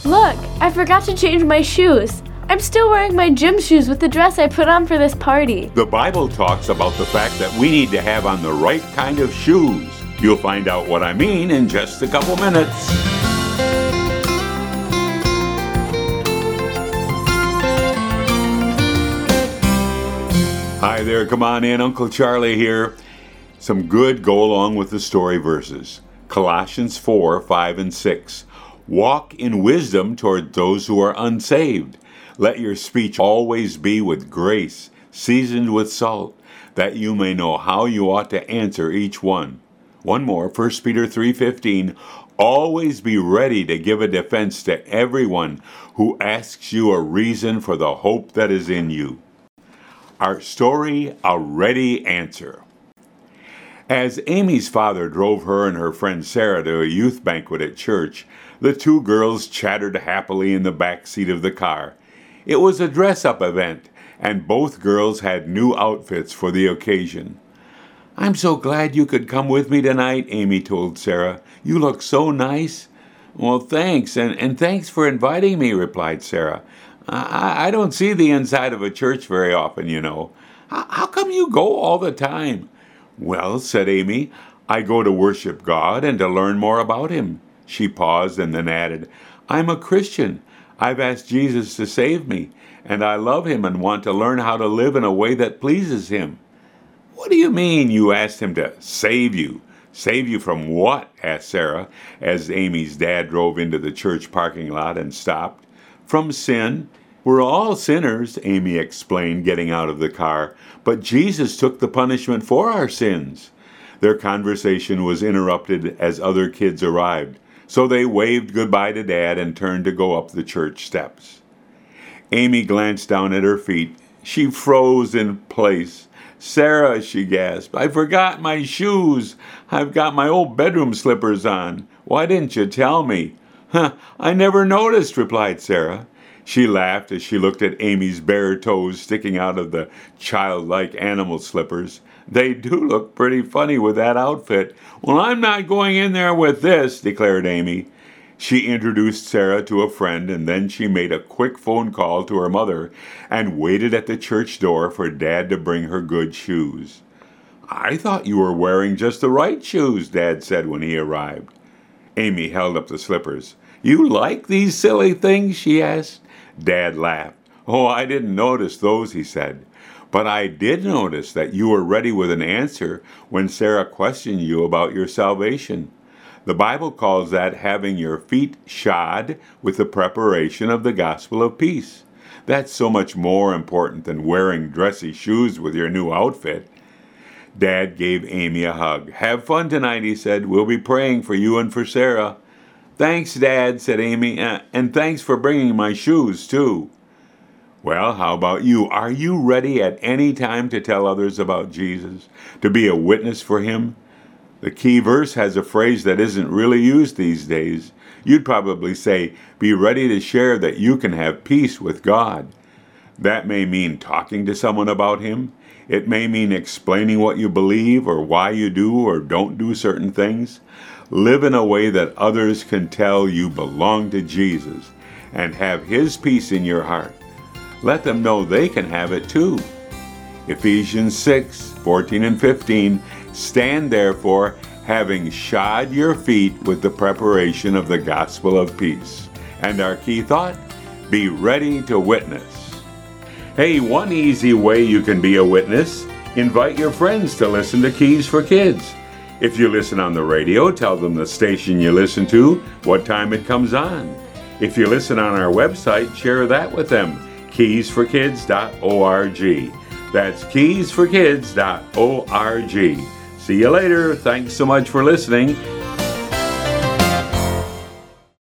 Look, I forgot to change my shoes. I'm still wearing my gym shoes with the dress I put on for this party. The Bible talks about the fact that we need to have on the right kind of shoes. You'll find out what I mean in just a couple minutes. Hi there, come on in, Uncle Charlie here. Some good go along with the story verses. Colossians 4, 5, and 6. Walk in wisdom toward those who are unsaved. Let your speech always be with grace, seasoned with salt, that you may know how you ought to answer each one. One more, 1 Peter 3:15. Always be ready to give a defense to everyone who asks you a reason for the hope that is in you. Our story, a ready answer. As Amy's father drove her and her friend Sarah to a youth banquet at church, the two girls chattered happily in the back seat of the car. It was a dress-up event, and both girls had new outfits for the occasion. "I'm so glad you could come with me tonight," Amy told Sarah. "You look so nice." "Well, thanks, and thanks for inviting me," replied Sarah. I don't see the inside of a church very often, you know. How come you go all the time?" "Well," said Amy, "I go to worship God and to learn more about Him." She paused and then added, "I'm a Christian. I've asked Jesus to save me, and I love Him and want to learn how to live in a way that pleases Him." "What do you mean you asked Him to save you? Save you from what?" asked Sarah, as Amy's dad drove into the church parking lot and stopped. "From sin. We're all sinners," Amy explained, getting out of the car, "but Jesus took the punishment for our sins." Their conversation was interrupted as other kids arrived, so they waved goodbye to Dad and turned to go up the church steps. Amy glanced down at her feet. She froze in place. "Sarah," she gasped, "I forgot my shoes. I've got my old bedroom slippers on. Why didn't you tell me?" "I never noticed," replied Sarah. She laughed as she looked at Amy's bare toes sticking out of the childlike animal slippers. "They do look pretty funny with that outfit." "Well, I'm not going in there with this," declared Amy. She introduced Sarah to a friend, and then she made a quick phone call to her mother and waited at the church door for Dad to bring her good shoes. "I thought you were wearing just the right shoes," Dad said when he arrived. Amy held up the slippers. "You like these silly things?" she asked. Dad laughed. "Oh, I didn't notice those," he said. "But I did notice that you were ready with an answer when Sarah questioned you about your salvation. The Bible calls that having your feet shod with the preparation of the gospel of peace. That's so much more important than wearing dressy shoes with your new outfit." Dad gave Amy a hug. "Have fun tonight," he said. "We'll be praying for you and for Sarah." "Thanks, Dad," said Amy, "and thanks for bringing my shoes, too." Well, how about you? Are you ready at any time to tell others about Jesus, to be a witness for Him? The key verse has a phrase that isn't really used these days. You'd probably say, "Be ready to share that you can have peace with God." That may mean talking to someone about Him. It may mean explaining what you believe or why you do or don't do certain things. Live in a way that others can tell you belong to Jesus and have His peace in your heart. Let them know they can have it too. Ephesians 6, 14 and 15, "Stand therefore, having shod your feet with the preparation of the gospel of peace." And our key thought, be ready to witness. Hey, one easy way you can be a witness, invite your friends to listen to Keys for Kids. If you listen on the radio, tell them the station you listen to, what time it comes on. If you listen on our website, share that with them, keysforkids.org. That's keysforkids.org. See you later. Thanks so much for listening.